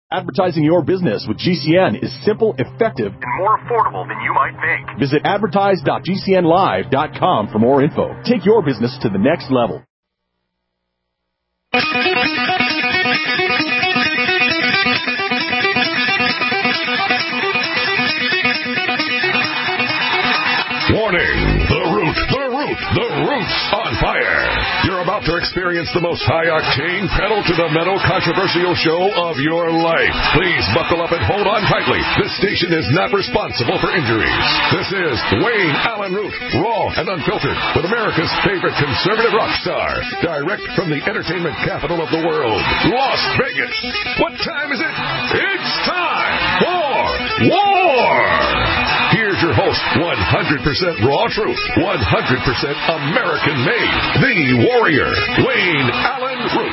Advertising your business with GCN is simple, effective, and more affordable than you might think. Visit advertise.gcnlive.com for more info. Take your business to the next level. Warning! The Root's on fire! You're about to experience the most high-octane, pedal-to-the-metal controversial show of your life. Please buckle up and hold on tightly. This station is not responsible for injuries. This is Wayne Allen Root, raw and unfiltered, with America's favorite conservative rock star, direct from the entertainment capital of the world, Las Vegas. What time is it? It's time for war! Here's your host, 100% raw truth, 100% American-made, the warrior, Wayne Allen Root.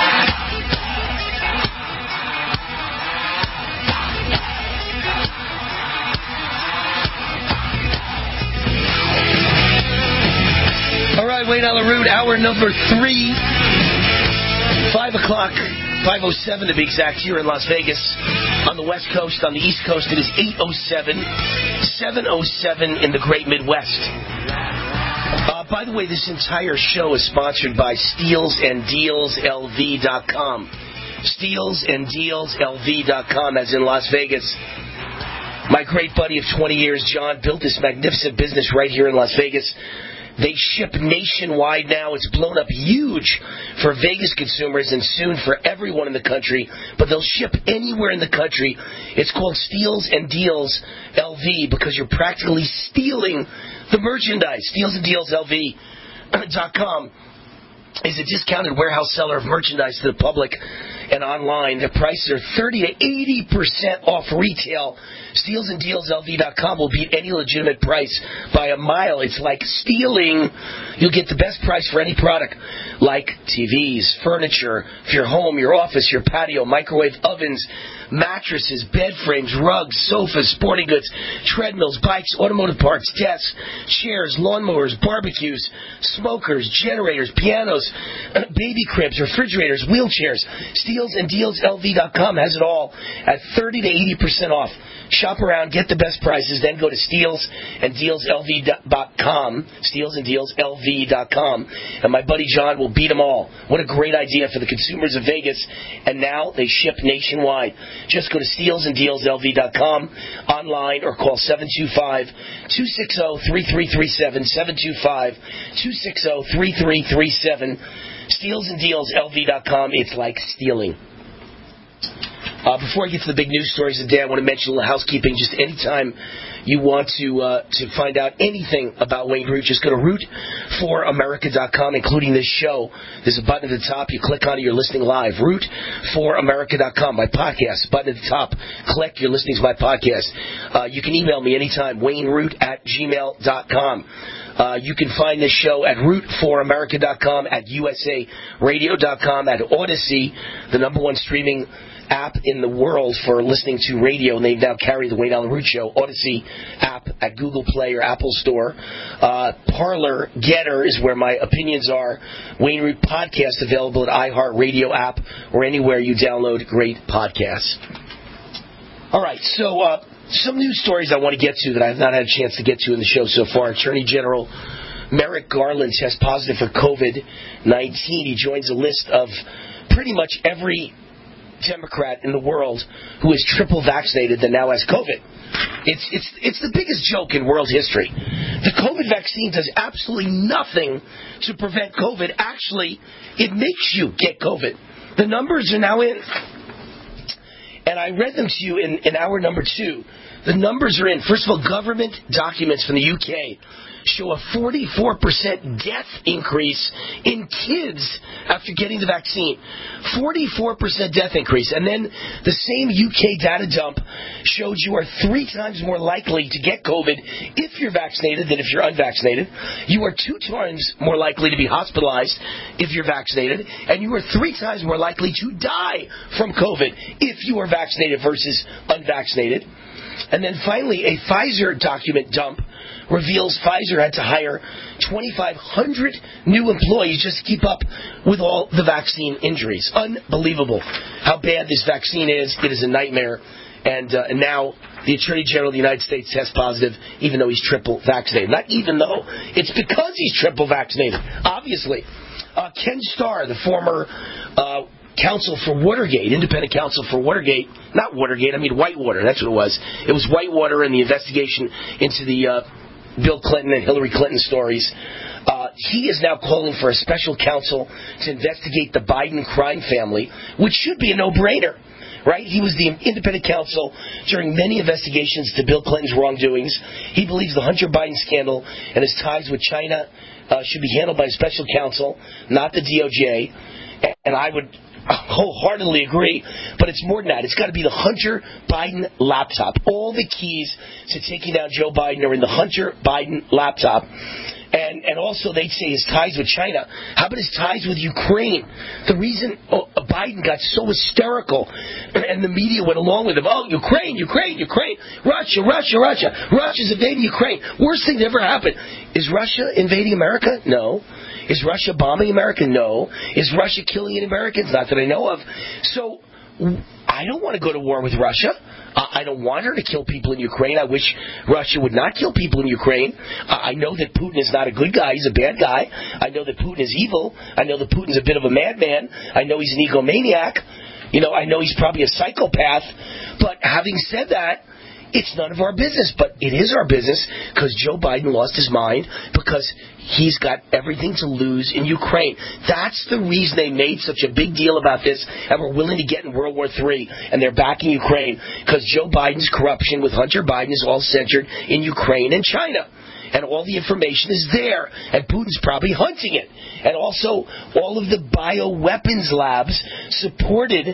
All right, Wayne Allen Root, hour number 3, 5 o'clock. 5:07 to be exact, here in Las Vegas. On the West Coast, on the East Coast, it is 8:07, 7:07 in the Great Midwest. By the way, this entire show is sponsored by SteelsAndDealsLV.com. SteelsAndDealsLV.com, as in Las Vegas. My great buddy of 20 years, John, built this magnificent business right here in Las Vegas. They ship nationwide now. It's blown up huge for Vegas consumers and soon for everyone in the country. But they'll ship anywhere in the country. It's called Steals and Deals LV because you're practically stealing the merchandise. SteelsAndDealsLV.com is a discounted warehouse seller of merchandise to the public and online. Their prices are 30 to 80% off retail. SteelsAndDealsLV.com will beat any legitimate price by a mile. It's like stealing. You'll get the best price for any product, like TVs, furniture, for your home, your office, your patio, microwave ovens, mattresses, bed frames, rugs, sofas, sporting goods, treadmills, bikes, automotive parts, desks, chairs, lawnmowers, barbecues, smokers, generators, pianos, baby cribs, refrigerators, wheelchairs. SteelsAndDealsLV.com has it all at 30 to 80% off. Shop around, get the best prices, then go to SteelsAndDealsLV.com, SteelsAndDealsLV.com, and my buddy John will beat them all. What a great idea for the consumers of Vegas, and now they ship nationwide. Just go to SteelsAndDealsLV.com, online, or call 725-260-3337, 725-260-3337, SteelsAndDealsLV.com. It's like stealing. Before I get to the big news stories of the day, I want to mention a little housekeeping. Just anytime you want to find out anything about Wayne Root, just go to root4america.com, including this show. There's a button at the top. You click on it, you're listening live. Root4america.com, my podcast. Button at the top. Click, you're listening to my podcast. You can email me anytime, wayneroot@gmail.com. You can find this show at root4america.com, at usaradio.com, at Odyssey, the #1 streaming app in the world for listening to radio, and they now carry the Wayne Allen Root Show. Odyssey app at Google Play or Apple Store. Parler Getter is where my opinions are. Wayne Root Podcast available at iHeartRadio app or anywhere you download great podcasts. All right, so some news stories I want to get to that I have not had a chance to get to in the show so far. Attorney General Merrick Garland tests positive for COVID-19. He joins a list of pretty much every Democrat in the world who is triple vaccinated that now has COVID. It's the biggest joke in world history. The COVID vaccine does absolutely nothing to prevent COVID. Actually, it makes you get COVID. The numbers are now in. And I read them to you in hour number 2. The numbers are in. First of all, government documents from the UK show a 44% death increase in kids after getting the vaccine. 44% death increase. And then the same UK data dump shows you are 3 times more likely to get COVID if you're vaccinated than if you're unvaccinated. You are 2 times more likely to be hospitalized if you're vaccinated. And you are 3 times more likely to die from COVID if you are vaccinated versus unvaccinated. And then finally, a Pfizer document dump reveals Pfizer had to hire 2,500 new employees just to keep up with all the vaccine injuries. Unbelievable how bad this vaccine is. It is a nightmare. And now the Attorney General of the United States tests positive, even though he's triple vaccinated. Not even though. It's because he's triple vaccinated, obviously. Ken Starr, the former counsel for Watergate, independent counsel for Watergate, not Watergate, I mean Whitewater, that's what it was. It was Whitewater and the investigation into the Bill Clinton and Hillary Clinton stories. He is now calling for a special counsel to investigate the Biden crime family, which should be a no-brainer. Right? He was the independent counsel during many investigations to Bill Clinton's wrongdoings. He believes the Hunter Biden scandal and his ties with China should be handled by a special counsel, not the DOJ. And I would wholeheartedly agree, but it's more than that. It's got to be the Hunter Biden laptop. All the keys to taking down Joe Biden are in the Hunter Biden laptop. And also they'd say his ties with China. How about his ties with Ukraine? The reason Biden got so hysterical and the media went along with him, Ukraine, Russia's invading Ukraine. Worst thing that ever happened. Is Russia invading America? No. Is Russia bombing America? No. Is Russia killing any Americans? Not that I know of. So I don't want to go to war with Russia. I don't want her to kill people in Ukraine. I wish Russia would not kill people in Ukraine. I know that Putin is not a good guy. He's a bad guy. I know that Putin is evil. I know that Putin's a bit of a madman. I know he's an egomaniac. I know he's probably a psychopath. But having said that, it's none of our business. But it is our business because Joe Biden lost his mind because he's got everything to lose in Ukraine. That's the reason they made such a big deal about this and were willing to get in World War III, and they're backing Ukraine because Joe Biden's corruption with Hunter Biden is all centered in Ukraine and China. And all the information is there, and Putin's probably hunting it. And also, all of the bioweapons labs supported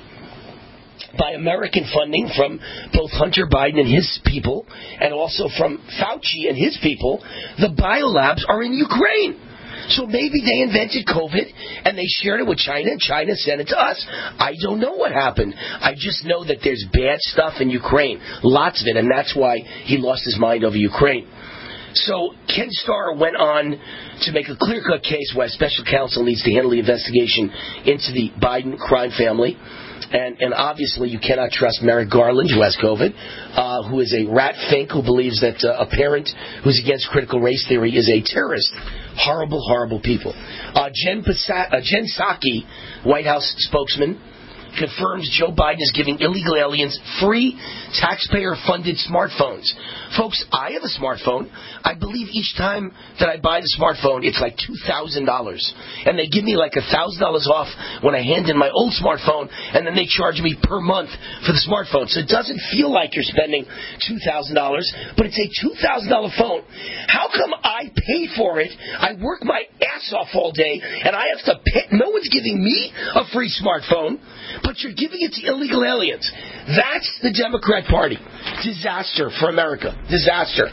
by American funding from both Hunter Biden and his people, and also from Fauci and his people, the biolabs are in Ukraine. So maybe they invented COVID, and they shared it with China, and China sent it to us. I don't know what happened. I just know that there's bad stuff in Ukraine, lots of it, and that's why he lost his mind over Ukraine. So Ken Starr went on to make a clear-cut case why a special counsel needs to handle the investigation into the Biden crime family. And obviously you cannot trust Merrick Garland, who has COVID, who is a rat fink, who believes that a parent who's against critical race theory is a terrorist. Horrible, horrible people. Jen Psaki, White House spokesman, confirms Joe Biden is giving illegal aliens free taxpayer-funded smartphones. Folks, I have a smartphone. I believe each time that I buy the smartphone, it's like $2,000. And they give me like $1,000 off when I hand in my old smartphone, and then they charge me per month for the smartphone. So it doesn't feel like you're spending $2,000, but it's a $2,000 phone. How come I pay for it? I work my ass off all day, and I have to pay. No one's giving me a free smartphone, but you're giving it to illegal aliens. That's the Democrat Party. Disaster for America. Disaster.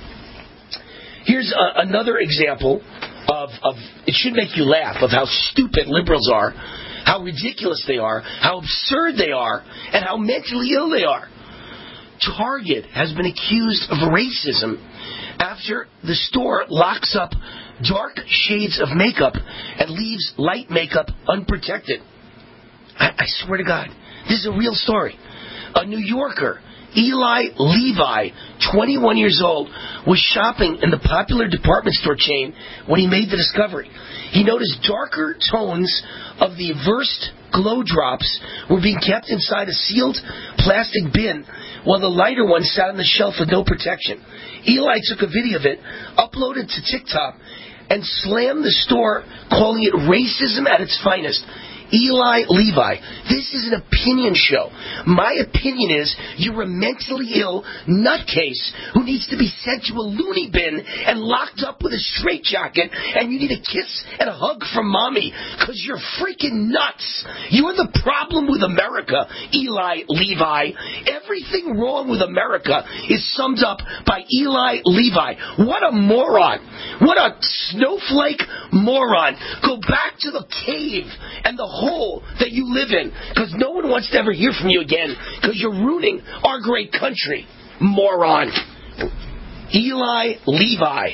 Here's another example of it should make you laugh, of how stupid liberals are, how ridiculous they are, how absurd they are, and how mentally ill they are. Target has been accused of racism after the store locks up dark shades of makeup and leaves light makeup unprotected. I swear to God, this is a real story. A New Yorker, Eli Levi, 21 years old, was shopping in the popular department store chain when he made the discovery. He noticed darker tones of the Versed Glow Drops were being kept inside a sealed plastic bin, while the lighter ones sat on the shelf with no protection. Eli took a video of it, uploaded to TikTok, and slammed the store, calling it racism at its finest. Eli Levi, this is an opinion show. My opinion is you're a mentally ill nutcase who needs to be sent to a loony bin and locked up with a straitjacket, and you need a kiss and a hug from mommy because you're freaking nuts. You're the problem with America, Eli Levi. Everything wrong with America is summed up by Eli Levi. What a moron. What a snowflake moron. Go back to the cave and the hole that you live in, because no one wants to ever hear from you again, because you're ruining our great country. Moron. Eli Levi.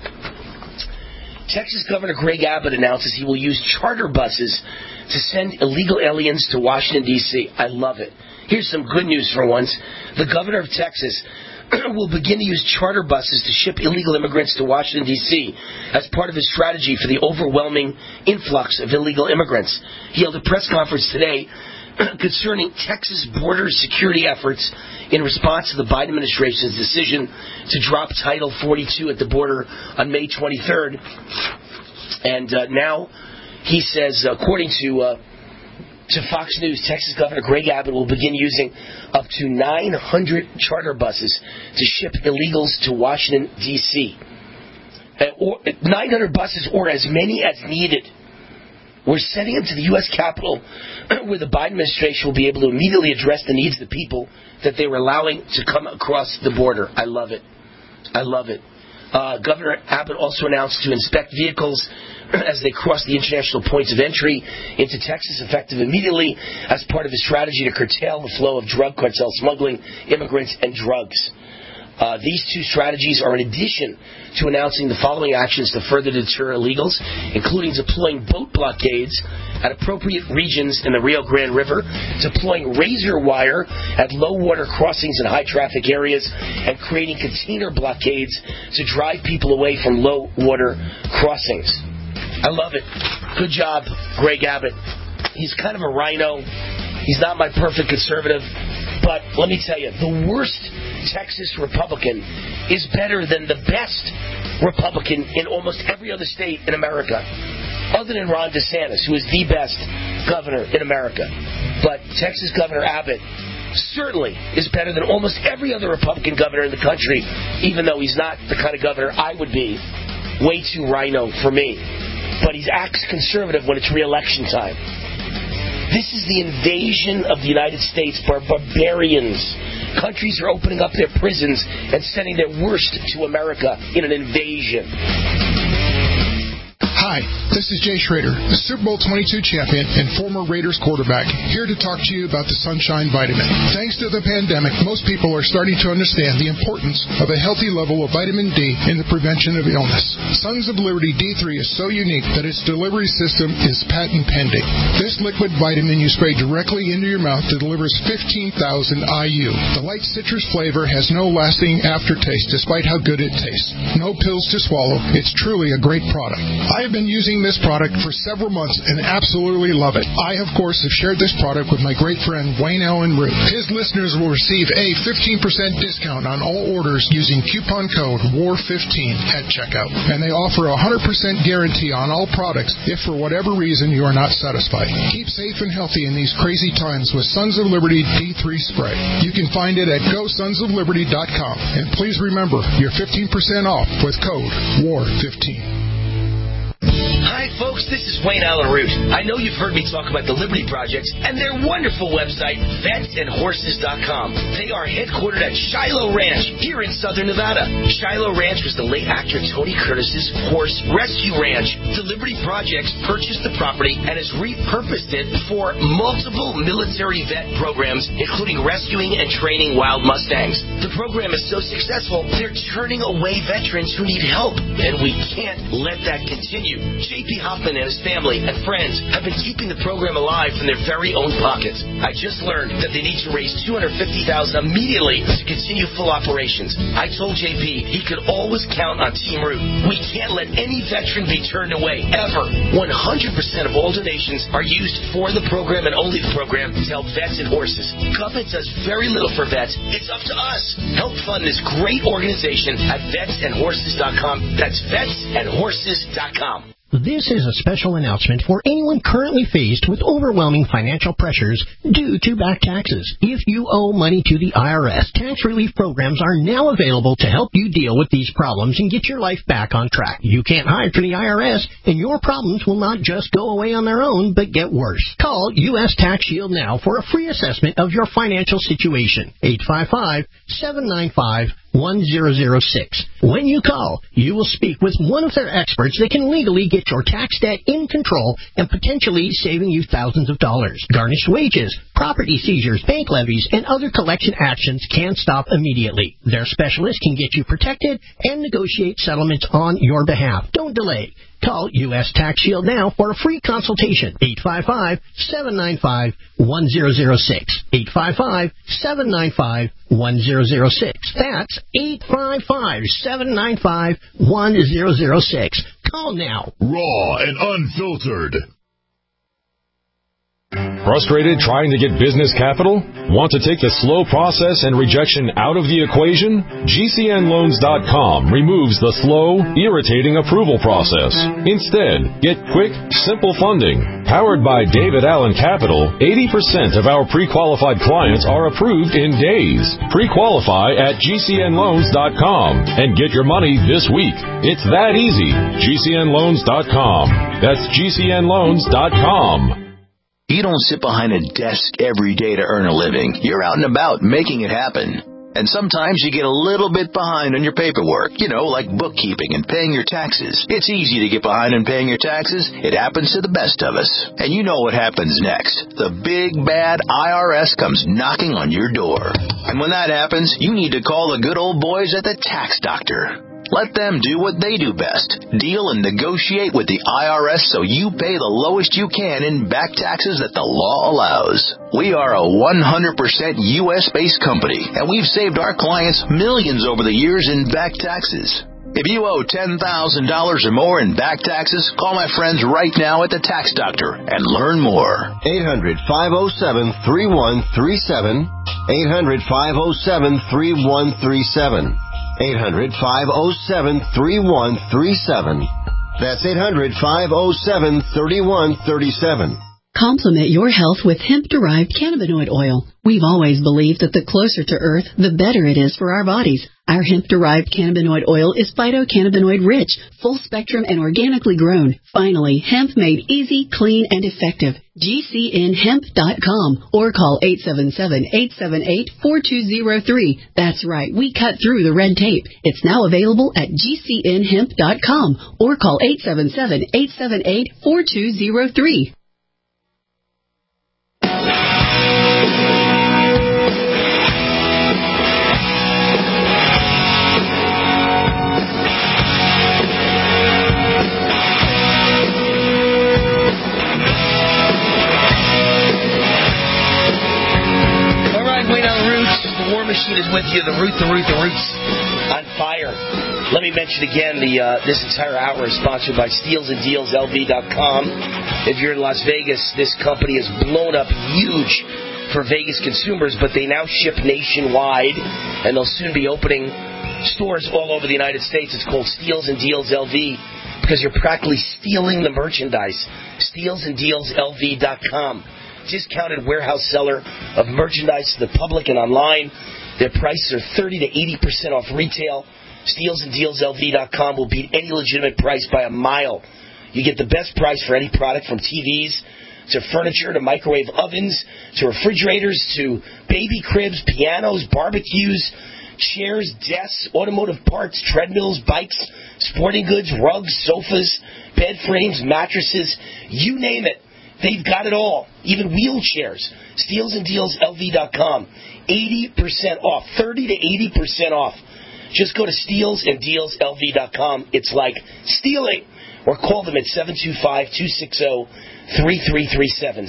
Texas Governor Greg Abbott announces he will use charter buses to send illegal aliens to Washington, D.C. I love it. Here's some good news for once. The governor of Texas will begin to use charter buses to ship illegal immigrants to Washington, D.C. as part of his strategy for the overwhelming influx of illegal immigrants. He held a press conference today concerning Texas border security efforts in response to the Biden administration's decision to drop Title 42 at the border on May 23rd. And now he says, according to Fox News, Texas Governor Greg Abbott will begin using up to 900 charter buses to ship illegals to Washington, D.C. 900 buses or as many as needed. We're sending them to the U.S. Capitol where the Biden administration will be able to immediately address the needs of the people that they were allowing to come across the border. I love it. I love it. Governor Abbott also announced to inspect vehicles as they cross the international points of entry into Texas, effective immediately as part of his strategy to curtail the flow of drug cartel smuggling, immigrants, and drugs. These two strategies are in addition to announcing the following actions to further deter illegals, including deploying boat blockades at appropriate regions in the Rio Grande River, deploying razor wire at low water crossings in high traffic areas, and creating container blockades to drive people away from low water crossings. I love it. Good job, Greg Abbott. He's kind of a rhino. He's not my perfect conservative. But let me tell you, the worst Texas Republican is better than the best Republican in almost every other state in America, other than Ron DeSantis, who is the best governor in America. But Texas Governor Abbott certainly is better than almost every other Republican governor in the country, even though he's not the kind of governor I would be. Way too rhino for me. But he acts conservative when it's re-election time. This is the invasion of the United States by barbarians. Countries are opening up their prisons and sending their worst to America in an invasion. Hi, this is Jay Schrader, the Super Bowl 22 champion and former Raiders quarterback, here to talk to you about the Sunshine Vitamin. Thanks to the pandemic, most people are starting to understand the importance of a healthy level of vitamin D in the prevention of illness. Sons of Liberty D3 is so unique that its delivery system is patent pending. This liquid vitamin you spray directly into your mouth that delivers 15,000 IU. The light citrus flavor has no lasting aftertaste despite how good it tastes. No pills to swallow. It's truly a great product. I have been using this product for several months and absolutely love it. I, of course, have shared this product with my great friend Wayne Allen Root. His listeners will receive a 15% discount on all orders using coupon code WAR15 at checkout. And they offer a 100% guarantee on all products if for whatever reason you are not satisfied. Keep safe and healthy in these crazy times with Sons of Liberty D3 Spray. You can find it at GoSonsOfLiberty.com. And please remember, you're 15% off with code WAR15. Hi, folks. This is Wayne Allen Root. I know you've heard me talk about the Liberty Project and their wonderful website, VetsAndHorses.com. They are headquartered at Shiloh Ranch here in southern Nevada. Shiloh Ranch was the late actor Tony Curtis's horse rescue ranch. The Liberty Project purchased the property and has repurposed it for multiple military vet programs, including rescuing and training wild Mustangs. The program is so successful, they're turning away veterans who need help, and we can't let that continue. J.P. Hoffman and his family and friends have been keeping the program alive from their very own pockets. I just learned that they need to raise $250,000 immediately to continue full operations. I told J.P. he could always count on Team Root. We can't let any veteran be turned away, ever. 100% of all donations are used for the program and only the program to help vets and horses. Government does very little for vets. It's up to us. Help fund this great organization at VetsAndHorses.com. That's VetsAndHorses.com. This is a special announcement for anyone currently faced with overwhelming financial pressures due to back taxes. If you owe money to the IRS, tax relief programs are now available to help you deal with these problems and get your life back on track. You can't hide from the IRS, and your problems will not just go away on their own, but get worse. Call U.S. Tax Shield now for a free assessment of your financial situation. 855-795 When you call, you will speak with one of their experts that can legally get your tax debt in control and potentially saving you thousands of dollars. Garnished wages, property seizures, bank levies, and other collection actions can stop immediately. Their specialists can get you protected and negotiate settlements on your behalf. Don't delay. Call U.S. Tax Shield now for a free consultation. 855-795-1006. 855-795-1006. That's 855-795-1006. Call now. Raw and unfiltered. Frustrated trying to get business capital? Want to take the slow process and rejection out of the equation? GCNLoans.com removes the slow, irritating approval process. Instead, get quick, simple funding. Powered by David Allen Capital, 80% of our pre-qualified clients are approved in days. Pre-qualify at GCNLoans.com and get your money this week. It's that easy. GCNLoans.com. That's GCNLoans.com. You don't sit behind a desk every day to earn a living. You're out and about making it happen. And sometimes you get a little bit behind on your paperwork, like bookkeeping and paying your taxes. It's easy to get behind on paying your taxes. It happens to the best of us. And you know what happens next. The big, bad IRS comes knocking on your door. And when that happens, you need to call the good old boys at the Tax Doctor. Let them do what they do best. Deal and negotiate with the IRS so you pay the lowest you can in back taxes that the law allows. We are a 100% U.S.-based company, and we've saved our clients millions over the years in back taxes. If you owe $10,000 or more in back taxes, call my friends right now at the Tax Doctor and learn more. 800-507-3137. 800-507-3137. 800-507-3137. That's 800-507-3137. Complement your health with hemp-derived cannabinoid oil. We've always believed that the closer to Earth, the better it is for our bodies. Our hemp-derived cannabinoid oil is phytocannabinoid-rich, full-spectrum, and organically grown. Finally, hemp made easy, clean, and effective. GCNHemp.com or call 877-878-4203. That's right, we cut through the red tape. It's now available at GCNHemp.com or call 877-878-4203. Machine is with you. The Roots on fire. Let me mention again, this entire hour is sponsored by SteelsandDealsLV.com. If you're in Las Vegas, this company has blown up huge for Vegas consumers, but they now ship nationwide, and they'll soon be opening stores all over the United States. It's called Steels and Deals LV because you're practically stealing the merchandise. SteelsandDealsLV.com. Discounted warehouse seller of merchandise to the public and online. Their prices are 30 to 80% off retail. SteelsandDealsLV.com will beat any legitimate price by a mile. You get the best price for any product, from TVs to furniture to microwave ovens to refrigerators to baby cribs, pianos, barbecues, chairs, desks, automotive parts, treadmills, bikes, sporting goods, rugs, sofas, bed frames, mattresses, you name it. They've got it all, even wheelchairs. SteelsandDealsLV.com, 80% off, 30 to 80% off. Just go to SteelsandDealsLV.com. It's like stealing. Or call them at 725-260-3337.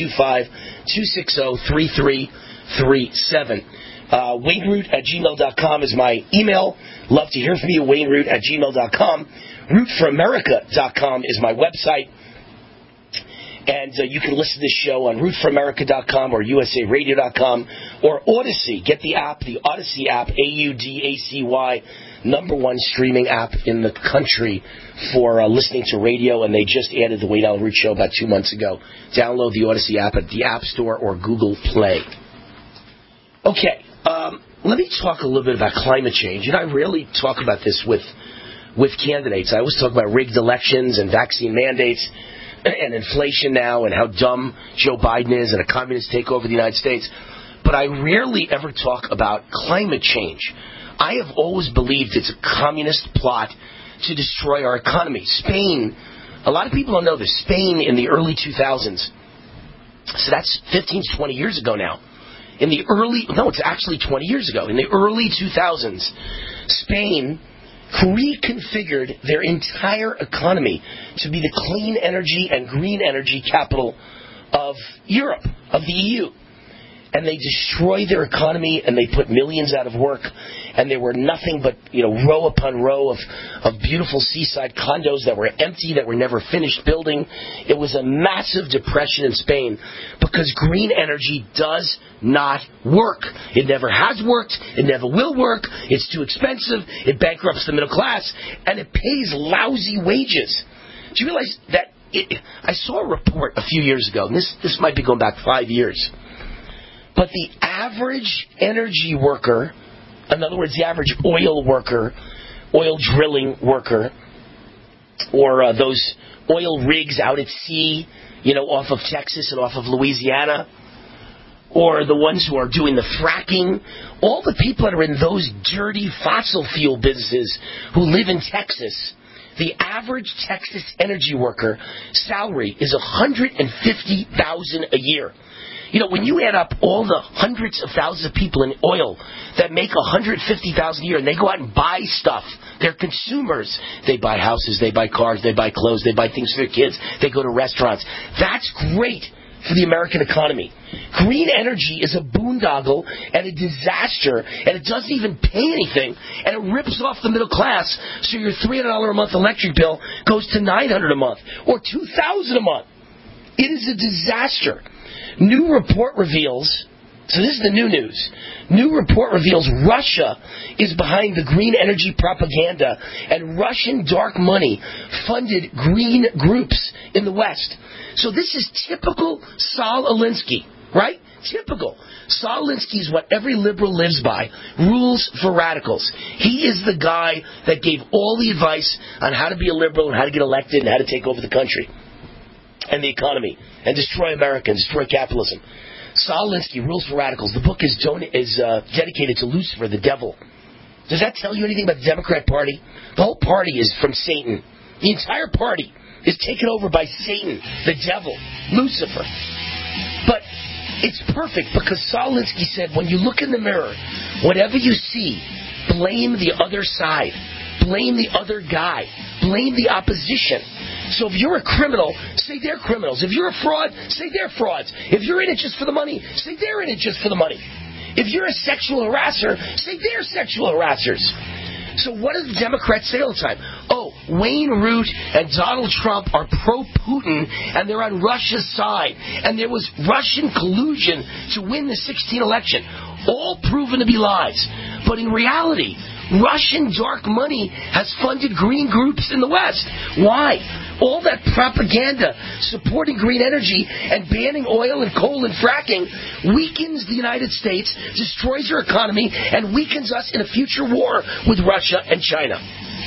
725-260-3337. WayneRoot@gmail.com is my email. Love to hear from you. WayneRoot@gmail.com. RootForAmerica.com is my website. And you can listen to this show on RootForAmerica.com or USARadio.com or Odyssey. Get the app, the Odyssey app, AUDACY, #1 streaming app in the country for listening to radio. And they just added the Wayne Allyn Root Show about 2 months ago. Download the Odyssey app at the App Store or Google Play. Okay, let me talk a little bit about climate change. And I rarely talk about this with candidates. I always talk about rigged elections and vaccine mandates and inflation now and how dumb Joe Biden is and a communist takeover of the United States. But I rarely ever talk about climate change. I have always believed it's a communist plot to destroy our economy. Spain, a lot of people don't know this, Spain in the early 2000s, so that's 15 to 20 years ago now. It's actually 20 years ago. In the early 2000s, Spain reconfigured their entire economy to be the clean energy and green energy capital of Europe, of the EU. And they destroyed their economy, and they put millions out of work, and there were nothing but, row upon row of beautiful seaside condos that were empty, that were never finished building. It was a massive depression in Spain because green energy does not work. It never has worked. It never will work. It's too expensive. It bankrupts the middle class, and it pays lousy wages. Do you realize that? I saw a report a few years ago, and this might be going back 5 years. But the average energy worker, in other words, the average oil worker, oil drilling worker, or those oil rigs out at sea, off of Texas and off of Louisiana, or the ones who are doing the fracking, all the people that are in those dirty fossil fuel businesses who live in Texas, the average Texas energy worker salary is $150,000 a year. When you add up all the hundreds of thousands of people in oil that make $150,000 a year, and they go out and buy stuff, they're consumers. They buy houses, they buy cars, they buy clothes, they buy things for their kids, they go to restaurants. That's great for the American economy. Green energy is a boondoggle and a disaster, and it doesn't even pay anything, and it rips off the middle class, so your $300 a month electric bill goes to $900 a month, or $2,000 a month. It is a disaster. New report reveals, so this is the new news, new report reveals Russia is behind the green energy propaganda, and Russian dark money funded green groups in the West. So this is typical Saul Alinsky, right? Typical. Saul Alinsky is what every liberal lives by. Rules for radicals. He is the guy that gave all the advice on how to be a liberal and how to get elected and how to take over the country and the economy and destroy America and destroy capitalism. Saul Alinsky, Rules for Radicals. The book is dedicated to Lucifer, the devil. Does that tell you anything about the Democrat Party? The whole party is from Satan. The entire party is taken over by Satan, the devil, Lucifer. But it's perfect because Saul Alinsky said, when you look in the mirror, whatever you see, blame the other side. Blame the other guy. Blame the opposition. So if you're a criminal, say they're criminals. If you're a fraud, say they're frauds. If you're in it just for the money, say they're in it just for the money. If you're a sexual harasser, say they're sexual harassers. So what do the Democrats say all the time? Oh, Wayne Root and Donald Trump are pro-Putin, and they're on Russia's side. And there was Russian collusion to win the 2016 election. All proven to be lies. But in reality, Russian dark money has funded green groups in the West. Why? All that propaganda supporting green energy and banning oil and coal and fracking weakens the United States, destroys our economy, and weakens us in a future war with Russia and China.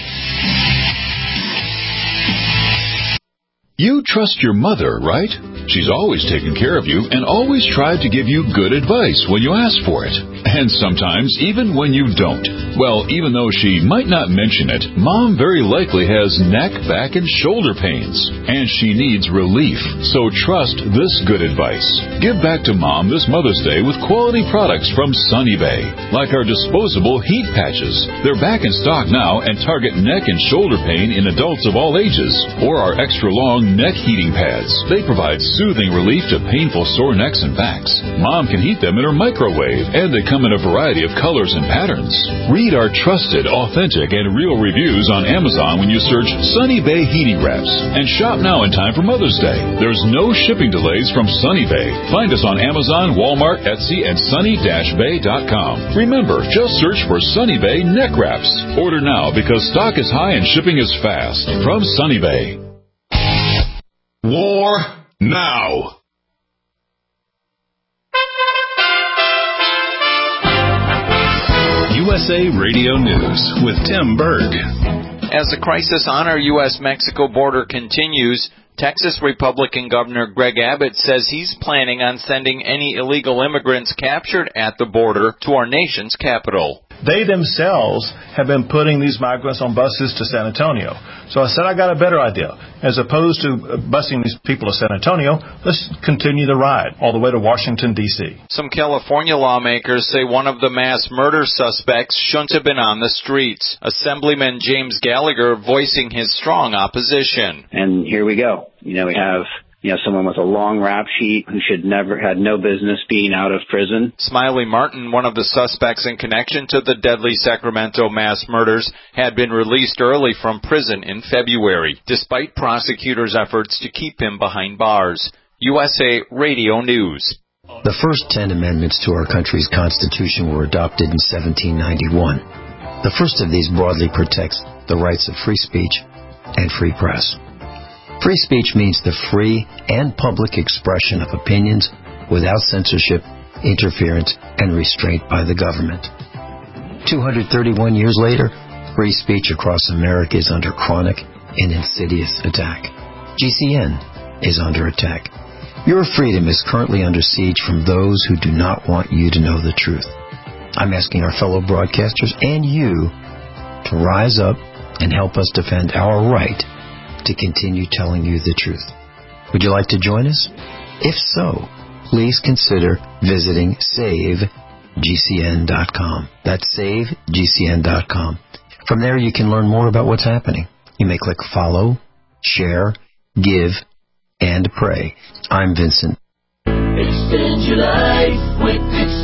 You trust your mother, right? She's always taken care of you and always tried to give you good advice when you ask for it. And sometimes even when you don't. Well, even though she might not mention it, Mom very likely has neck, back, and shoulder pains. And she needs relief. So trust this good advice. Give back to Mom this Mother's Day with quality products from Sunny Bay. Like our disposable heat patches. They're back in stock now and target neck and shoulder pain in adults of all ages. Or our extra long neck heating pads. They provide soothing relief to painful sore necks and backs. Mom can heat them in her microwave, and they come in a variety of colors and patterns. Read our trusted, authentic, and real reviews on Amazon when you search Sunny Bay Heating Wraps. And shop now in time for Mother's Day. There's no shipping delays from Sunny Bay. Find us on Amazon, Walmart, Etsy, and sunny-bay.com. Remember, just search for Sunny Bay Neck Wraps. Order now because stock is high and shipping is fast. From Sunny Bay. War now. USA Radio News with Tim Berg. As the crisis on our U.S.-Mexico border continues, Texas Republican Governor Greg Abbott says he's planning on sending any illegal immigrants captured at the border to our nation's capital. they themselves have been putting these migrants on buses to San Antonio. So I said, I got a better idea. As opposed to busing these people to San Antonio, let's continue the ride all the way to Washington, D.C. Some California lawmakers say one of the mass murder suspects shouldn't have been on the streets. Assemblyman James Gallagher voicing his strong opposition. And here we go. We have someone with a long rap sheet who should never had no business being out of prison. Smiley Martin, one of the suspects in connection to the deadly Sacramento mass murders, had been released early from prison in February, despite prosecutors' efforts to keep him behind bars. USA Radio News. The first 10 amendments to our country's Constitution were adopted in 1791. The first of these broadly protects the rights of free speech and free press. Free speech means the free and public expression of opinions without censorship, interference, and restraint by the government. 231 years later, free speech across America is under chronic and insidious attack. GCN is under attack. Your freedom is currently under siege from those who do not want you to know the truth. I'm asking our fellow broadcasters and you to rise up and help us defend our right to continue telling you the truth. Would you like to join us? If so, please consider visiting SaveGCN.com. That's SaveGCN.com. From there, you can learn more about what's happening. You may click follow, share, give, and pray. I'm Vincent. Extend your life with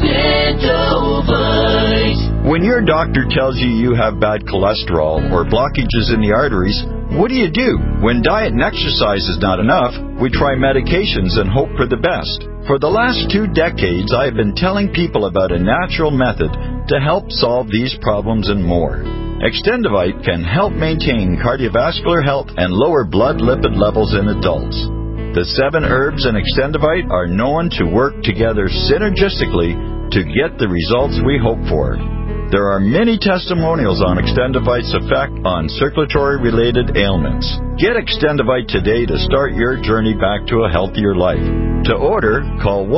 Extendovite. When your doctor tells you have bad cholesterol or blockages in the arteries, what do? When diet and exercise is not enough, we try medications and hope for the best. For the last 2 decades, I have been telling people about a natural method to help solve these problems and more. Extendovite can help maintain cardiovascular health and lower blood lipid levels in adults. The 7 herbs in Extendovite are known to work together synergistically to get the results we hope for. There are many testimonials on Extendovite's effect on circulatory-related ailments. Get Extendovite today to start your journey back to a healthier life. To order, call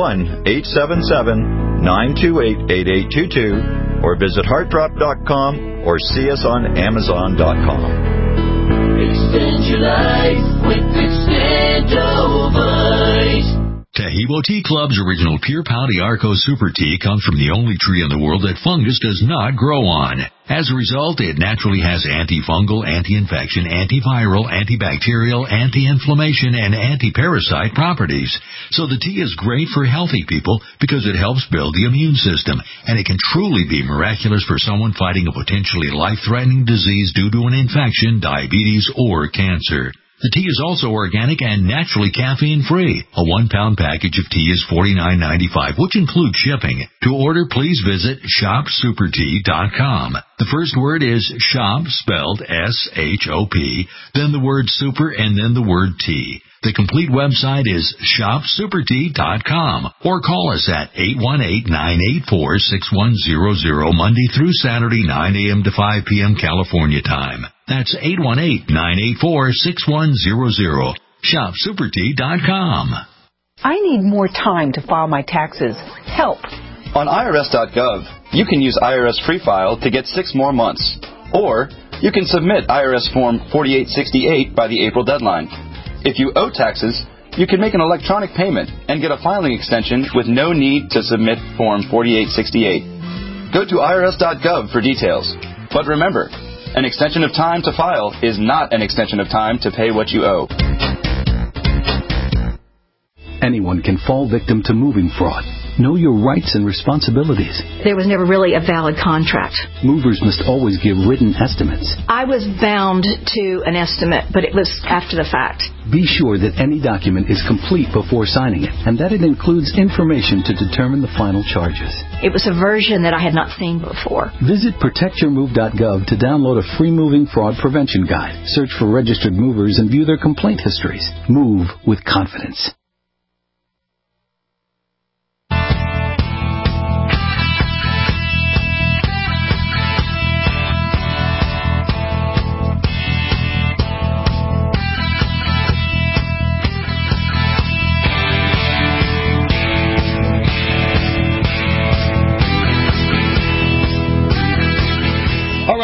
1-877-928-8822 or visit heartdrop.com or see us on amazon.com. Extend your life with Extendovite. Taheebo Tea Club's original Pure Pouty Arco Super Tea comes from the only tree in the world that fungus does not grow on. As a result, it naturally has antifungal, anti-infection, antiviral, antibacterial, anti-inflammation, and anti-parasite properties. So the tea is great for healthy people because it helps build the immune system, and it can truly be miraculous for someone fighting a potentially life-threatening disease due to an infection, diabetes, or cancer. The tea is also organic and naturally caffeine-free. A 1-pound package of tea is $49.95, which includes shipping. To order, please visit shopsupertea.com. The first word is shop, spelled S-H-O-P, then the word super, and then the word tea. The complete website is shopsupertea.com or call us at 818-984-6100 Monday through Saturday, 9 a.m. to 5 p.m. California time. That's 818-984-6100. Shopsupertea.com. I need more time to file my taxes. Help. On IRS.gov, you can use IRS Free File to get 6 more months. Or you can submit IRS Form 4868 by the April deadline. If you owe taxes, you can make an electronic payment and get a filing extension with no need to submit Form 4868. Go to IRS.gov for details. But remember, an extension of time to file is not an extension of time to pay what you owe. Anyone can fall victim to moving fraud. Know your rights and responsibilities. There was never really a valid contract. Movers must always give written estimates. I was bound to an estimate, but it was after the fact. Be sure that any document is complete before signing it, and that it includes information to determine the final charges. It was a version that I had not seen before. Visit protectyourmove.gov to download a free moving fraud prevention guide. Search for registered movers and view their complaint histories. Move with confidence.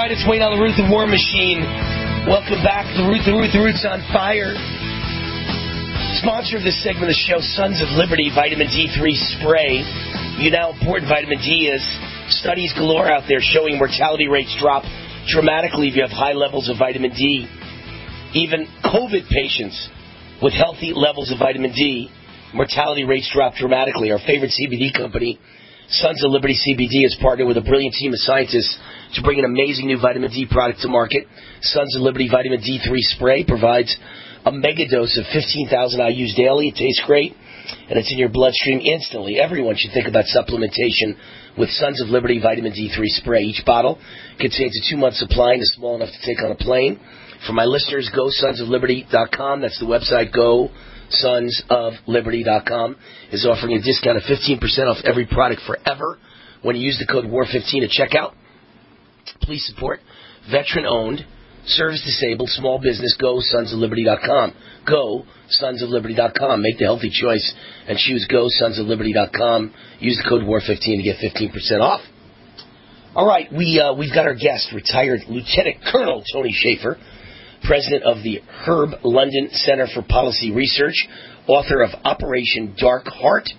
right, it's Wayne on the Root, the War Machine. Welcome back. The Root's on fire. Sponsor of this segment of the show, Sons of Liberty Vitamin D3 Spray. You know how important vitamin D is. Studies galore out there showing mortality rates drop dramatically if you have high levels of vitamin D. Even COVID patients with healthy levels of vitamin D, mortality rates drop dramatically. Our favorite CBD company, Sons of Liberty CBD, has partnered with a brilliant team of scientists to bring an amazing new vitamin D product to market. Sons of Liberty Vitamin D3 Spray provides a mega dose of 15,000 IUs daily. It tastes great, and it's in your bloodstream instantly. Everyone should think about supplementation with Sons of Liberty Vitamin D3 Spray. Each bottle contains a 2-month supply and is small enough to take on a plane. For my listeners, go sonsofliberty.com. That's the website. Go sonsofliberty.com is offering a discount of 15% off every product forever when you use the code WAR15 at checkout. Please support veteran-owned, service-disabled, small business. Go sonsofliberty.com. Go sonsofliberty.com. Make the healthy choice and choose go sonsofliberty.com. Use the code WAR15 to get 15% off. All right, we've got our guest, retired Lieutenant Colonel Tony Shaffer, president of the Herb London Center for Policy Research, author of Operation Dark Heart.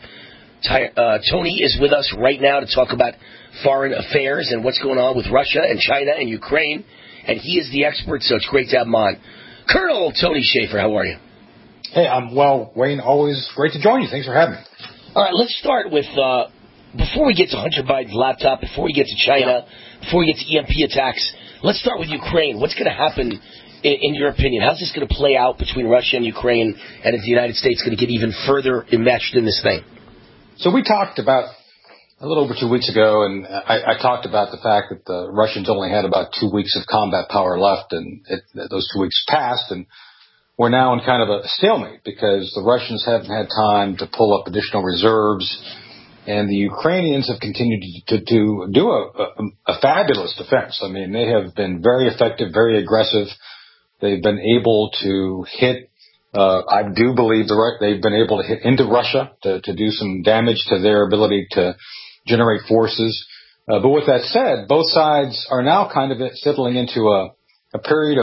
Tony is with us right now to talk about foreign affairs and what's going on with Russia and China and Ukraine, and he is the expert, so it's great to have him on. Colonel Tony Shaffer, how are you? Hey, I'm well, Wayne. Always great to join you. Thanks for having me. All right, let's start with, before we get to Hunter Biden's laptop, before we get to China, before we get to EMP attacks, let's start with Ukraine. What's going to happen, in your opinion? How's this going to play out between Russia and Ukraine, and is the United States going to get even further enmeshed in this thing? So we talked about a little over 2 weeks ago, and I talked about the fact that the Russians only had about 2 weeks of combat power left, and those 2 weeks passed, and we're now in kind of a stalemate because the Russians haven't had time to pull up additional reserves, and the Ukrainians have continued to do a fabulous defense. I mean, they have been very effective, very aggressive. They've been able to hit. I do believe they've been able to hit into Russia to do some damage to their ability to generate forces. But with that said, both sides are now kind of settling into a period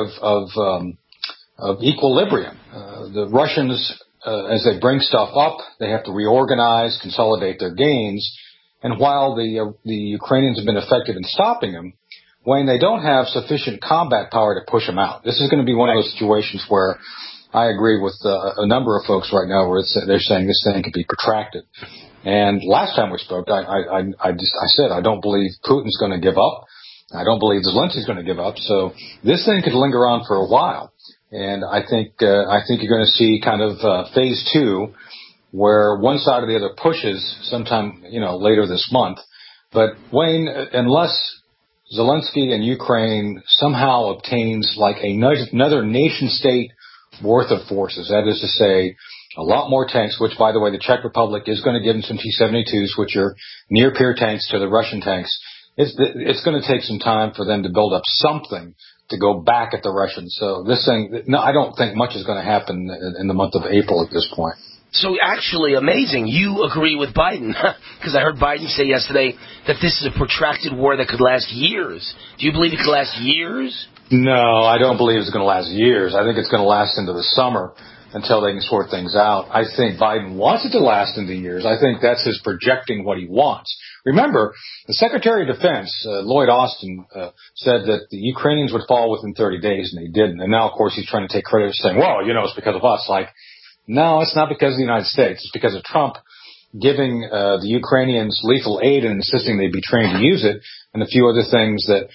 of equilibrium. The Russians, as they bring stuff up, they have to reorganize, consolidate their gains. And while the Ukrainians have been effective in stopping them, when they don't have sufficient combat power to push them out, this is going to be one of those situations where I agree with a number of folks right now where they're saying this thing could be protracted. And last time we spoke, I said I don't believe Putin's going to give up. I don't believe Zelensky's going to give up. So this thing could linger on for a while. And I think you're going to see kind of phase 2, where one side or the other pushes sometime later this month. But Wayne, unless Zelensky and Ukraine somehow obtains like another nation state worth of forces, that is to say, a lot more tanks, which, by the way, the Czech Republic is going to give them some T-72s, which are near-peer tanks to the Russian tanks. It's going to take some time for them to build up something to go back at the Russians. So this thing, no, I don't think much is going to happen in the month of April at this point. So actually, amazing. You agree with Biden, because I heard Biden say yesterday that this is a protracted war that could last years. Do you believe it could last years? No, I don't believe it's going to last years. I think it's going to last into the summer until they can sort things out. I think Biden wants it to last into years. I think that's his projecting what he wants. Remember, the Secretary of Defense, Lloyd Austin, said that the Ukrainians would fall within 30 days, and they didn't. And now, of course, he's trying to take credit, saying, well, it's because of us. Like, no, it's not because of the United States. It's because of Trump giving the Ukrainians lethal aid and insisting they be trained to use it, and a few other things that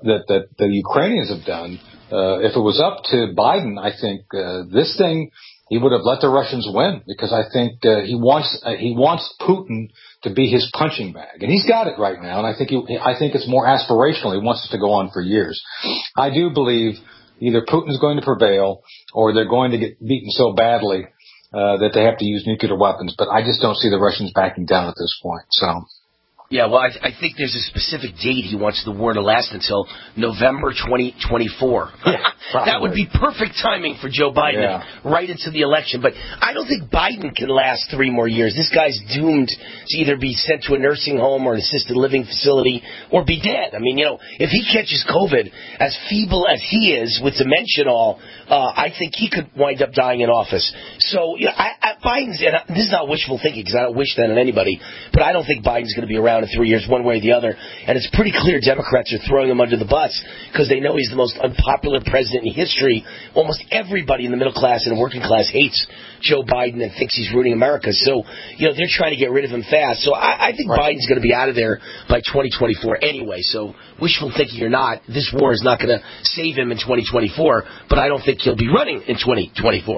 the Ukrainians have done. If it was up to Biden, I think this thing, he would have let the Russians win, because I think he wants Putin to be his punching bag, and he's got it right now. And I think it's more aspirational. He wants it to go on for years. I do believe either Putin's going to prevail or they're going to get beaten so badly that they have to use nuclear weapons. But I just don't see the Russians backing down at this point. So. Yeah, well, I think there's a specific date he wants the war to last until November 2024. Yeah, that would be perfect timing for Joe Biden, right into the election. But I don't think Biden can last 3 more years. This guy's doomed to either be sent to a nursing home or an assisted living facility or be dead. I mean, if he catches COVID, as feeble as he is with dementia and all, I think he could wind up dying in office. So, Biden's, and this is not wishful thinking because I don't wish that on anybody, but I don't think Biden's going to be around in 3 years one way or the other. And it's pretty clear Democrats are throwing him under the bus because they know he's the most unpopular president in history. Almost everybody in the middle class and working class hates Joe Biden and thinks he's ruining America. So, they're trying to get rid of him fast. So I think Biden's going to be out of there by 2024 anyway. So wishful thinking or not, this war is not going to save him in 2024, but I don't think he'll be running in 2024.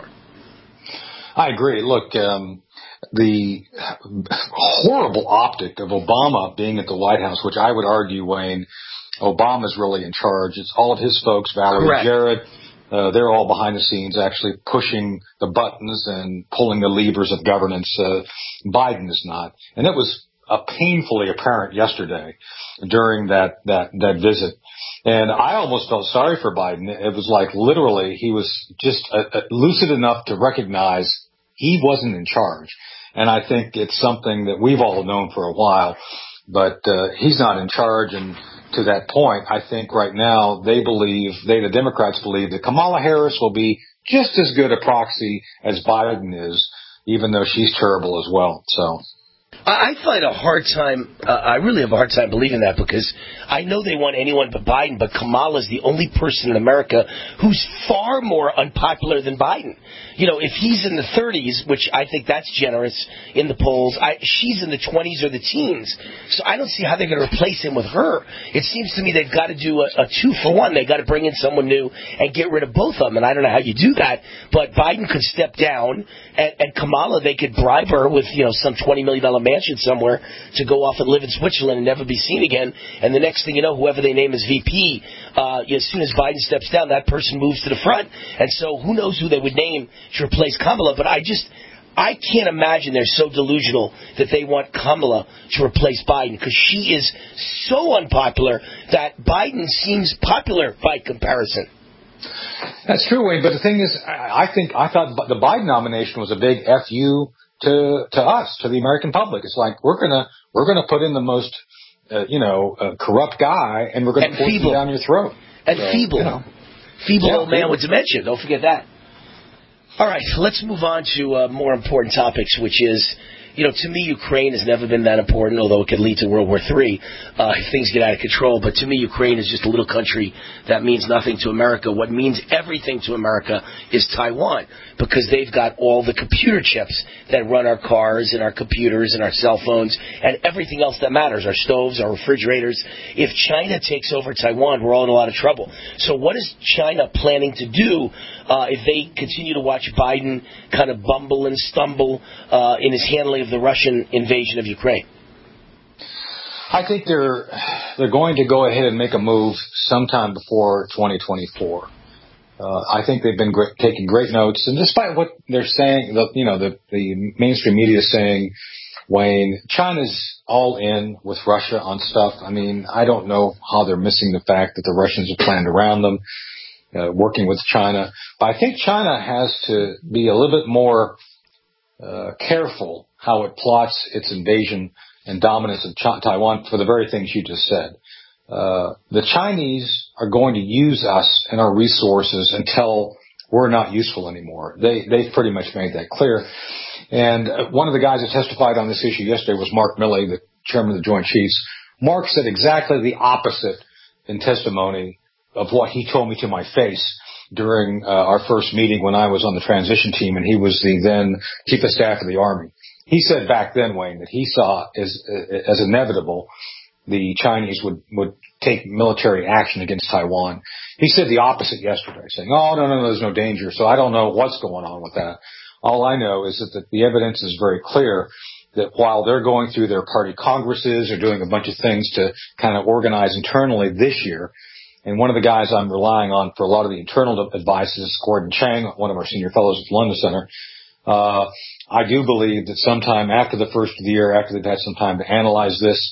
I agree. Look, the horrible optic of Obama being at the White House, which I would argue, Wayne, Obama's really in charge. It's all of his folks, Valerie Jarrett. They're all behind the scenes actually pushing the buttons and pulling the levers of governance. Biden is not. And it was painfully apparent yesterday during that visit. And I almost felt sorry for Biden. It was like literally he was just lucid enough to recognize he wasn't in charge. And I think it's something that we've all known for a while, but he's not in charge. And to that point, I think right now the Democrats believe that Kamala Harris will be just as good a proxy as Biden is, even though she's terrible as well. So I find a hard time, I really have a hard time believing that because I know they want anyone but Biden, but Kamala's the only person in America who's far more unpopular than Biden. If he's in the 30s, which I think that's generous in the polls, she's in the 20s or the teens. So I don't see how they're going to replace him with her. It seems to me they've got to do a 2-for-1. They've got to bring in someone new and get rid of both of them. And I don't know how you do that, but Biden could step down and Kamala, they could bribe her with, some $20 million mansion somewhere to go off and live in Switzerland and never be seen again. And the next thing you know, whoever they name as VP, as soon as Biden steps down, that person moves to the front. And so who knows who they would name to replace Kamala. But I can't imagine they're so delusional that they want Kamala to replace Biden because she is so unpopular that Biden seems popular by comparison. That's true, Wayne. But the thing is, I thought the Biden nomination was a big FU to us, to the American public. It's like we're gonna put in the most corrupt guy, and we're gonna force him down your throat. And feeble old man with dementia. Don't forget that. All right, let's move on to more important topics, which is, to me, Ukraine has never been that important, although it could lead to World War III if things get out of control. But to me, Ukraine is just a little country that means nothing to America. What means everything to America is Taiwan, because they've got all the computer chips that run our cars and our computers and our cell phones and everything else that matters, our stoves, our refrigerators. If China takes over Taiwan, we're all in a lot of trouble. So what is China planning to do if they continue to watch Biden kind of bumble and stumble in his handling of the Russian invasion of Ukraine? I think they're going to go ahead and make a move sometime before 2024. I think they've been taking great notes, and despite what they're saying, the mainstream media is saying, Wayne, China's all in with Russia on stuff. I mean, I don't know how they're missing the fact that the Russians have planned around them, working with China. But I think China has to be a little bit more careful how it plots its invasion and dominance of Taiwan for the very things you just said. The Chinese are going to use us and our resources until we're not useful anymore. They've pretty much made that clear. And one of the guys that testified on this issue yesterday was Mark Milley, the chairman of the Joint Chiefs. Mark said exactly the opposite in testimony of what he told me to my face during our first meeting when I was on the transition team, and he was the then Chief of Staff of the Army. He said back then, Wayne, that he saw as inevitable the Chinese would take military action against Taiwan. He said the opposite yesterday, saying, oh, no, there's no danger. So I don't know what's going on with that. All I know is that the evidence is very clear that while they're going through their party congresses or doing a bunch of things to kind of organize internally this year, and one of the guys I'm relying on for a lot of the internal advice is Gordon Chang, one of our senior fellows at the London Center. I do believe that sometime after the first of the year, after they've had some time to analyze this,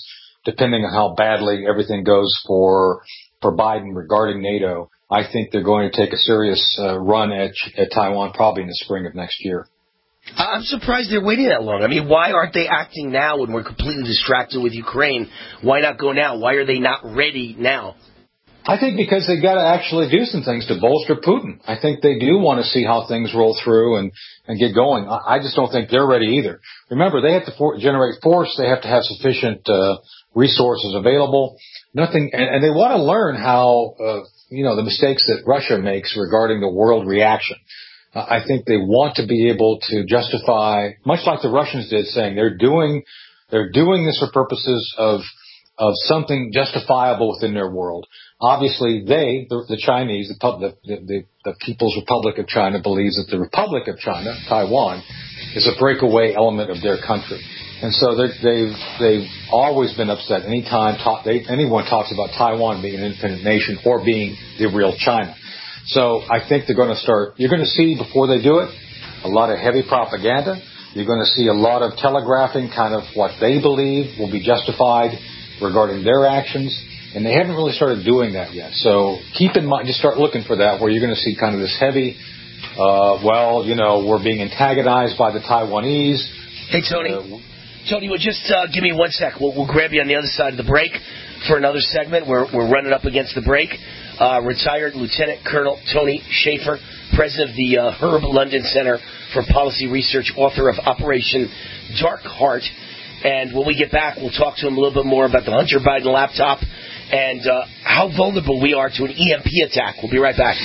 depending on how badly everything goes for Biden regarding NATO, I think they're going to take a serious run at Taiwan probably in the spring of next year. I'm surprised they're waiting that long. I mean, why aren't they acting now when we're completely distracted with Ukraine? Why not go now? Why are they not ready now? I think because they've got to actually do some things to bolster Putin. I think they do want to see how things roll through and get going. I just don't think they're ready either. Remember, they have to generate force. They have to have sufficient resources available. Nothing, and they want to learn how, the mistakes that Russia makes regarding the world reaction. I think they want to be able to justify, much like the Russians did, saying they're doing this for purposes of something justifiable within their world. Obviously, the Chinese, the People's Republic of China, believes that the Republic of China, Taiwan, is a breakaway element of their country, and so they've always been upset anytime anyone talks about Taiwan being an independent nation or being the real China. So I think they're going to start. You're going to see before they do it a lot of heavy propaganda. You're going to see a lot of telegraphing, kind of what they believe will be justified regarding their actions. And they haven't really started doing that yet. So keep in mind, just start looking for that, where you're going to see kind of this heavy, we're being antagonized by the Taiwanese. Hey, Tony. Tony, well, just give me 1 sec. We'll grab you on the other side of the break for another segment. We're running up against the break. Retired Lieutenant Colonel Tony Shaffer, president of the Herb London Center for Policy Research, author of Operation Dark Heart. And when we get back, we'll talk to him a little bit more about the Hunter Biden laptop and how vulnerable we are to an EMP attack. We'll be right back.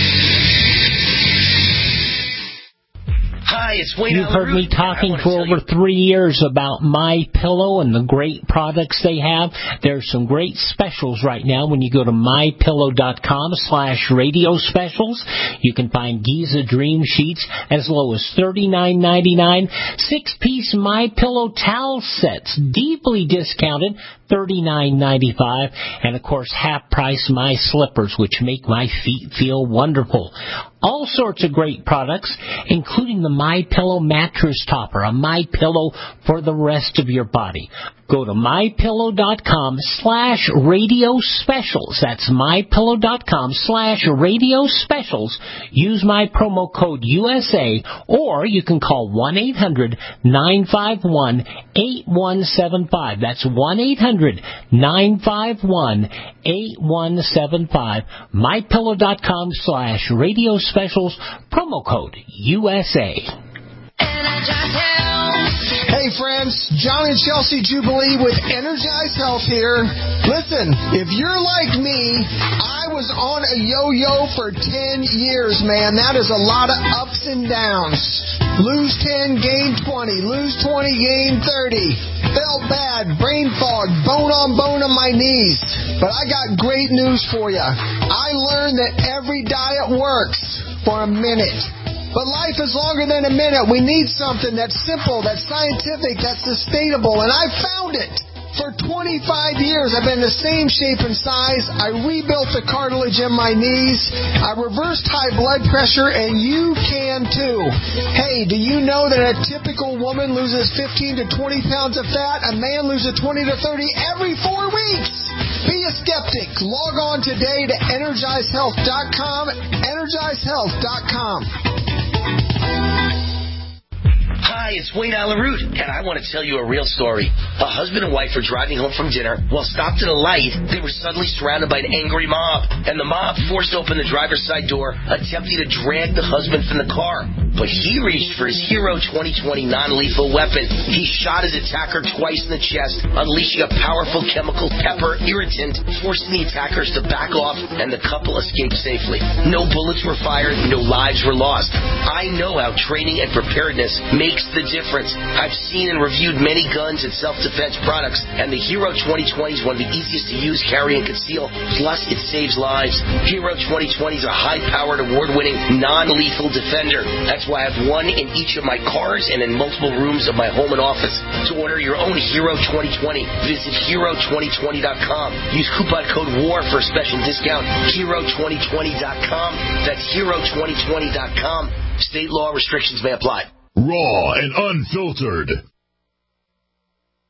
Hi, it's Wayne. You've heard me talking for over 3 years about MyPillow and the great products they have. There's some great specials right now when you go to mypillow.com/radio specials. You can find Giza Dream Sheets as low as $39.99. 6-piece MyPillow towel sets, deeply discounted, $39.95, and of course half price My Slippers, which make my feet feel wonderful. All sorts of great products, including the MyPillow mattress topper, a MyPillow for the rest of your body. Go to mypillow.com/radio specials. That's mypillow.com/radio specials. Use my promo code USA, or you can call 1-800-951-8175. That's 1-800-951-8175. mypillow.com/radio specials, promo code USA. Hey friends, John and Chelsea Jubilee with Energize Health here. Listen, if you're like me, I was on a yo-yo for 10 years, man. That is a lot of ups and downs. Lose 10, gain 20. Lose 20, gain 30. Felt bad, brain fog, bone on my knees. But I got great news for you. I learned that every diet works for a minute. But life is longer than a minute. We need something that's simple, that's scientific, that's sustainable, and I found it. For 25 years, I've been the same shape and size. I rebuilt the cartilage in my knees. I reversed high blood pressure, and you can too. Hey, do you know that a typical woman loses 15 to 20 pounds of fat? A man loses 20 to 30 every 4 weeks. Be a skeptic. Log on today to EnergizeHealth.com, EnergizeHealth.com. Hi, it's Wayne Allen Root, and I want to tell you a real story. A husband and wife were driving home from dinner. While stopped at a light, they were suddenly surrounded by an angry mob, and the mob forced open the driver's side door, attempting to drag the husband from the car. But he reached for his Hero 2020 non-lethal weapon. He shot his attacker twice in the chest, unleashing a powerful chemical pepper irritant, forcing the attackers to back off, and the couple escaped safely. No bullets were fired, no lives were lost. I know how training and preparedness makes the difference. I've seen and reviewed many guns and self-defense products, and the Hero 2020 is one of the easiest to use, carry, and conceal. Plus, it saves lives. Hero 2020 is a high-powered, award-winning, non-lethal defender. That's why I have one in each of my cars and in multiple rooms of my home and office. To order your own Hero 2020, visit Hero2020.com. Use coupon code WAR for a special discount. Hero2020.com. That's Hero2020.com. State law restrictions may apply. Raw and unfiltered.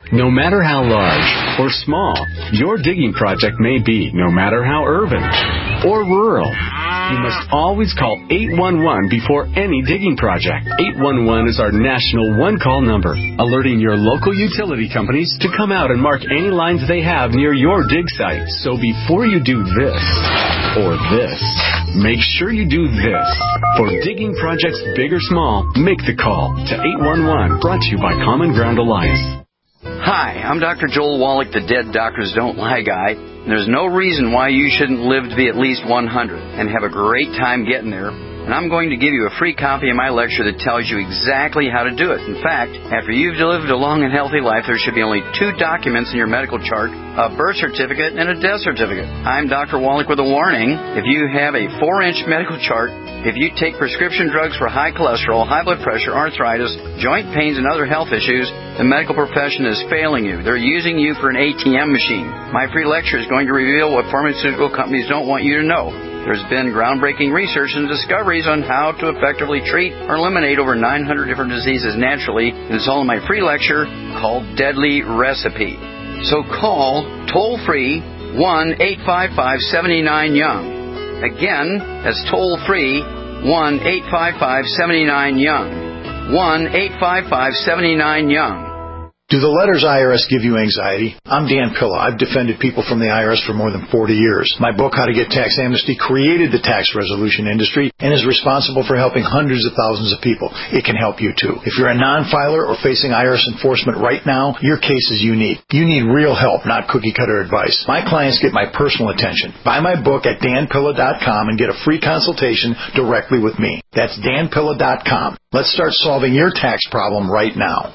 No matter how large or small your digging project may be, no matter how urban or rural, you must always call 811 before any digging project. 811 is our national one-call number, alerting your local utility companies to come out and mark any lines they have near your dig site. So before you do this or this, make sure you do this. For digging projects big or small, make the call to 811, brought to you by Common Ground Alliance. Hi, I'm Dr. Joel Wallach, the Dead Doctors Don't Lie guy. There's no reason why you shouldn't live to be at least 100 and have a great time getting there. And I'm going to give you a free copy of my lecture that tells you exactly how to do it. In fact, after you've lived a long and healthy life, there should be only 2 documents in your medical chart, a birth certificate and a death certificate. I'm Dr. Wallach with a warning. If you have a 4-inch medical chart, if you take prescription drugs for high cholesterol, high blood pressure, arthritis, joint pains, and other health issues, the medical profession is failing you. They're using you for an ATM machine. My free lecture is going to reveal what pharmaceutical companies don't want you to know. There's been groundbreaking research and discoveries on how to effectively treat or eliminate over 900 different diseases naturally, and it's all in my free lecture called Deadly Recipe. So call toll-free 1-855-79-YOUNG. Again, that's toll-free 1-855-79-YOUNG. 1-855-79-YOUNG. Do the letters IRS give you anxiety? I'm Dan Pilla. I've defended people from the IRS for more than 40 years. My book, How to Get Tax Amnesty, created the tax resolution industry and is responsible for helping hundreds of thousands of people. It can help you, too. If you're a non-filer or facing IRS enforcement right now, your case is unique. You need real help, not cookie-cutter advice. My clients get my personal attention. Buy my book at danpilla.com and get a free consultation directly with me. That's danpilla.com. Let's start solving your tax problem right now.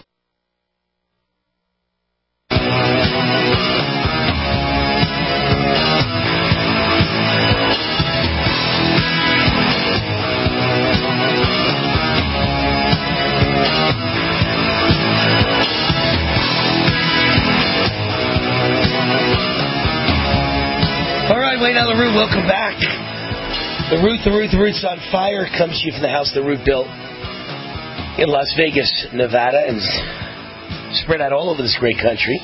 Wayne on the Root, welcome back. The Root's on fire comes to you from the house the Root built in Las Vegas, Nevada, and spread out all over this great country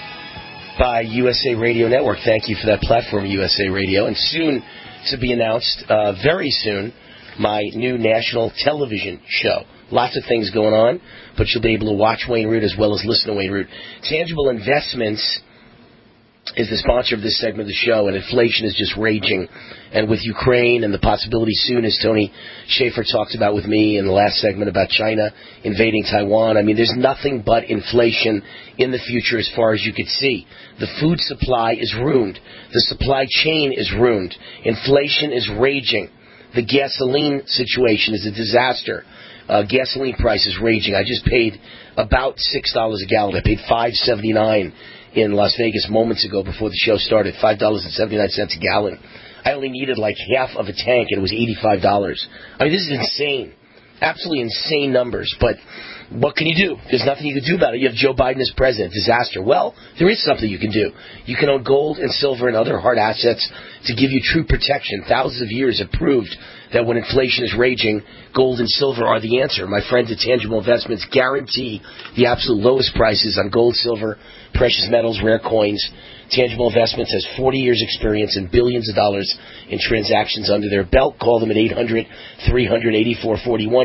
by USA Radio Network. Thank you for that platform, USA Radio. And soon to be announced, very soon, my new national television show. Lots of things going on, but you'll be able to watch Wayne Root as well as listen to Wayne Root. Tangible Investments is the sponsor of this segment of the show, and inflation is just raging. And with Ukraine and the possibility soon, as Tony Schaefer talked about with me in the last segment about China invading Taiwan, I mean, there's nothing but inflation in the future as far as you could see. The food supply is ruined. The supply chain is ruined. Inflation is raging. The gasoline situation is a disaster. Gasoline price is raging. I just paid about $6 a gallon. I paid $5.79 in Las Vegas moments ago before the show started, $5.79 a gallon. I only needed like half of a tank, and it was $85. I mean, this is insane. Absolutely insane numbers, but what can you do? There's nothing you can do about it. You have Joe Biden as president. Disaster. Well, there is something you can do. You can own gold and silver and other hard assets to give you true protection. Thousands of years have proved that when inflation is raging, gold and silver are the answer. My friends at Tangible Investments guarantee the absolute lowest prices on gold, silver, precious metals, rare coins. Tangible Investments has 40 years experience and billions of dollars in transactions under their belt. Call them at 800-300-8441,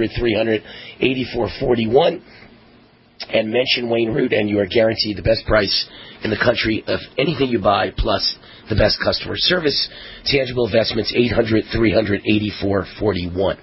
800-300-8441, and mention Wayne Root, and you are guaranteed the best price in the country of anything you buy, plus the best customer service. Tangible Investments, 800-300-8441.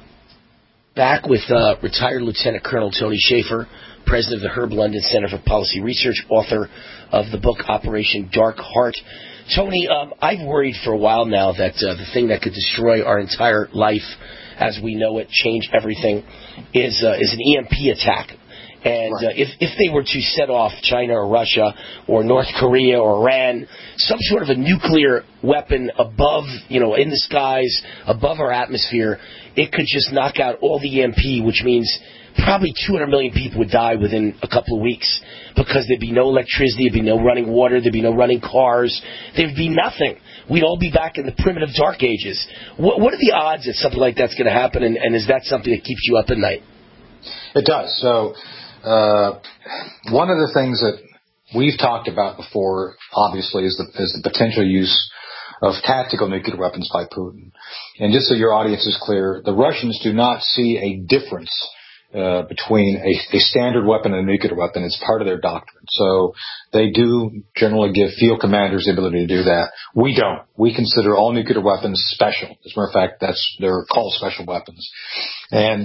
Back with retired Lieutenant Colonel Tony Schaefer, president of the Herb London Center for Policy Research, author of the book Operation Dark Heart. Tony, I've worried for a while now that the thing that could destroy our entire life as we know it, change everything, is an EMP attack. And if they were to set off China or Russia or North Korea or Iran, some sort of a nuclear weapon above, in the skies, above our atmosphere, it could just knock out all the EMP, which means probably 200 million people would die within a couple of weeks because there'd be no electricity, there'd be no running water, there'd be no running cars, there'd be nothing. We'd all be back in the primitive dark ages. What are the odds that something like that's going to happen, and is that something that keeps you up at night? It does. So one of the things that we've talked about before, obviously, is the potential use of tactical nuclear weapons by Putin. And just so your audience is clear, the Russians do not see a difference between a standard weapon and a nuclear weapon. It's part of their doctrine. So they do generally give field commanders the ability to do that. We don't. We consider all nuclear weapons special. As a matter of fact, they're called special weapons. And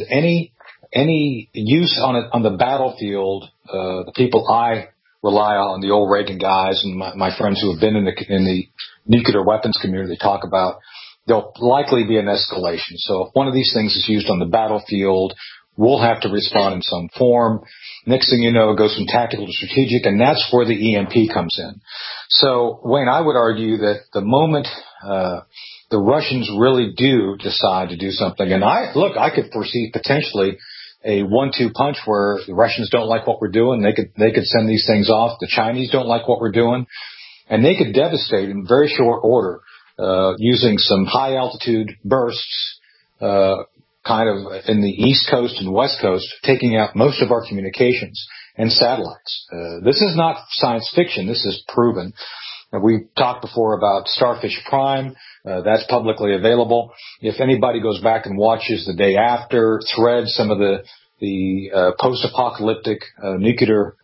any use on the battlefield, the people I rely on, the old Reagan guys and my friends who have been in the nuclear weapons community talk about, there'll likely be an escalation. So if one of these things is used on the battlefield, we'll have to respond in some form. Next thing you know, it goes from tactical to strategic, and that's where the EMP comes in. So, Wayne, I would argue that the moment the Russians really do decide to do something, and I could foresee potentially a 1-2 punch where the Russians don't like what we're doing. They could send these things off. The Chinese don't like what we're doing, and they could devastate in very short order using some high altitude bursts, kind of in the East Coast and West Coast, taking out most of our communications and satellites. This is not science fiction. This is proven. We talked before about Starfish Prime. That's publicly available. If anybody goes back and watches The Day After, Threads, some of the post-apocalyptic nuclear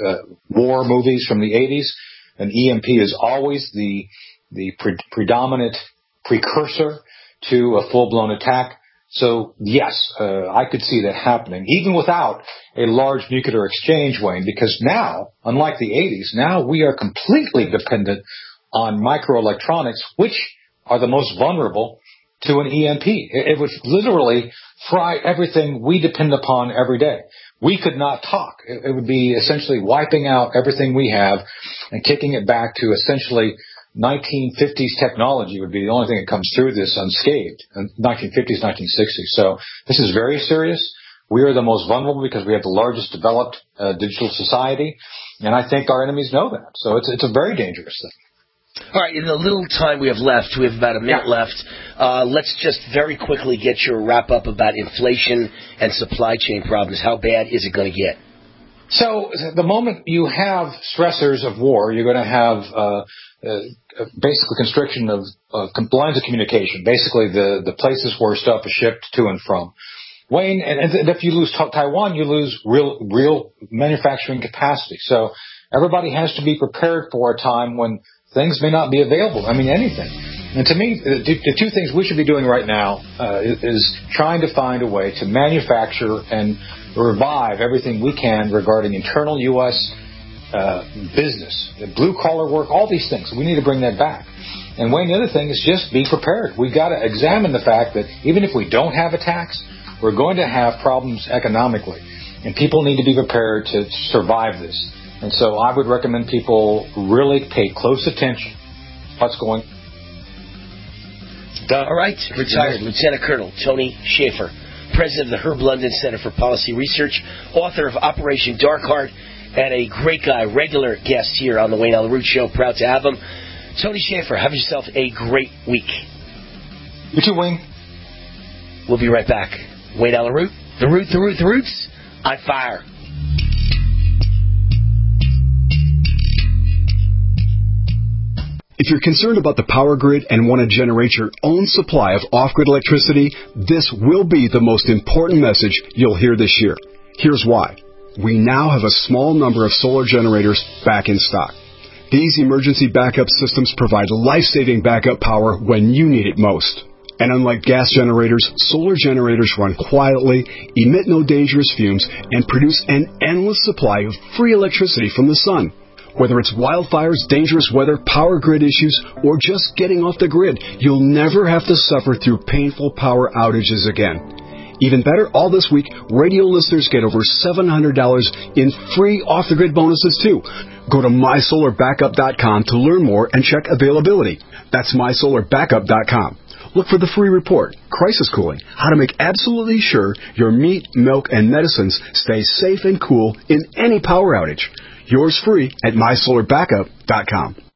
war movies from the 80s, an EMP is always the predominant precursor to a full-blown attack. So, yes, I could see that happening, even without a large nuclear exchange, Wayne, because now, unlike the 80s, now we are completely dependent on microelectronics, which are the most vulnerable to an EMP. It would literally fry everything we depend upon every day. We could not talk. It would be essentially wiping out everything we have and kicking it back to essentially 1950s technology would be the only thing that comes through this unscathed. 1950s, 1960s. So this is very serious. We are the most vulnerable because we have the largest developed digital society, and I think our enemies know that. So it's a very dangerous thing. All right, in the little time we have left, we have about a minute left. Let's just very quickly get your wrap-up about inflation and supply chain problems. How bad is it going to get? So the moment you have stressors of war, you're going to have basically constriction of lines of communication, basically the places where stuff is shipped to and from. Wayne, and if you lose Taiwan, you lose real manufacturing capacity. So everybody has to be prepared for a time when things may not be available. I mean, anything. And to me, the two things we should be doing right now is trying to find a way to manufacture and revive everything we can regarding internal U.S. Business, blue-collar work, all these things. We need to bring that back. And, Wayne, the other thing is just be prepared. We've got to examine the fact that even if we don't have a tax, we're going to have problems economically. And people need to be prepared to survive this. And so I would recommend people really pay close attention to what's going on. All right, retired Lieutenant Colonel Tony Shaffer, president of the Herb London Center for Policy Research, author of Operation Dark Heart, and a great guy, regular guest here on the Wayne Allyn Root Show. Proud to have him. Tony Shaffer, have yourself a great week. You too, Wayne. We'll be right back. Wayne Allyn Root, the Roots, on fire. If you're concerned about the power grid and want to generate your own supply of off-grid electricity, this will be the most important message you'll hear this year. Here's why. We now have a small number of solar generators back in stock. These emergency backup systems provide life-saving backup power when you need it most. And unlike gas generators, solar generators run quietly, emit no dangerous fumes, and produce an endless supply of free electricity from the sun. Whether it's wildfires, dangerous weather, power grid issues, or just getting off the grid, you'll never have to suffer through painful power outages again. Even better, all this week, radio listeners get over $700 in free off-the-grid bonuses, too. Go to MySolarBackup.com to learn more and check availability. That's MySolarBackup.com. Look for the free report, Crisis Cooling, how to make absolutely sure your meat, milk, and medicines stay safe and cool in any power outage. Yours free at MySolarBackup.com.